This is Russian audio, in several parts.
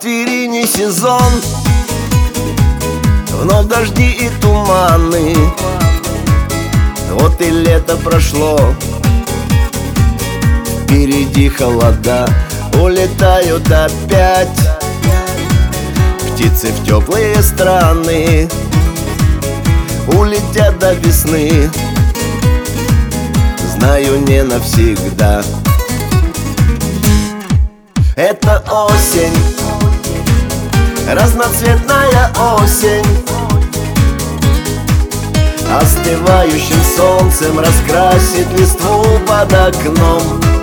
квартире не сезон, вновь дожди и туманы. Вот и лето прошло, впереди холода, улетают опять птицы в теплые страны, улетят до весны, знаю, не навсегда. Это осень, разноцветная осень, остывающим солнцем раскрасит листву под окном.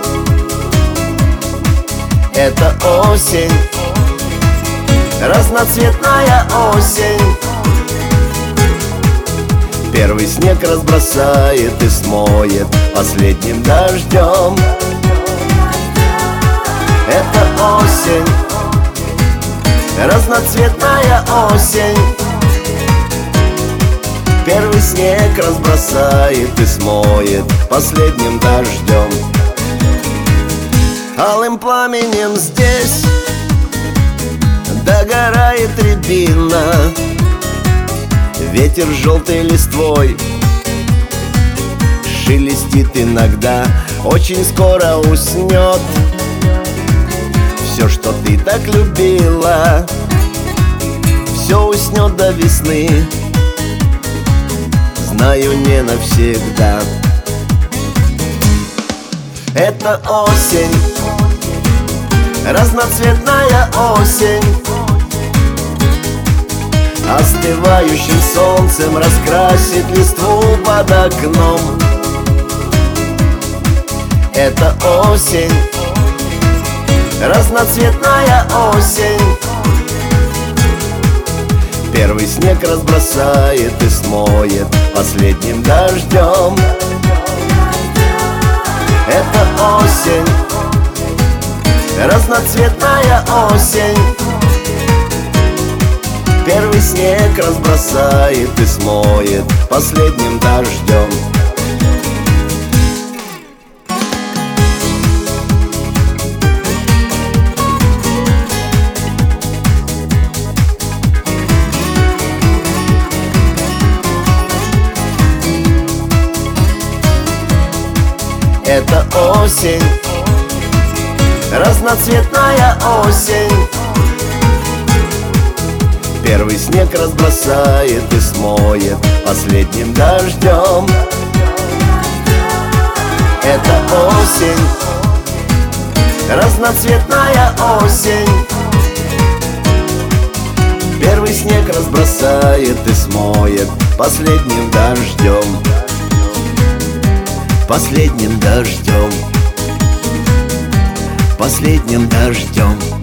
Это осень, разноцветная осень, первый снег разбросает и смоет последним дождем. Это осень, разноцветная осень, первый снег разбросает и смоет последним дождем. Алым пламенем здесь догорает рябина, ветер желтой листвой шелестит иногда, очень скоро уснет все, что ты так любила, все уснет до весны, знаю, не навсегда. Это осень, разноцветная осень, остывающим солнцем раскрасит листву под окном. Это осень, разноцветная осень, первый снег разбросает и смоет последним дождем. Это осень, разноцветная осень, первый снег разбросает и смоет последним дождем. Это осень, разноцветная осень, первый снег разбросает и смоет последним дождем. Это осень, разноцветная осень, первый снег разбросает и смоет последним дождем. Последним дождем, последним дождем.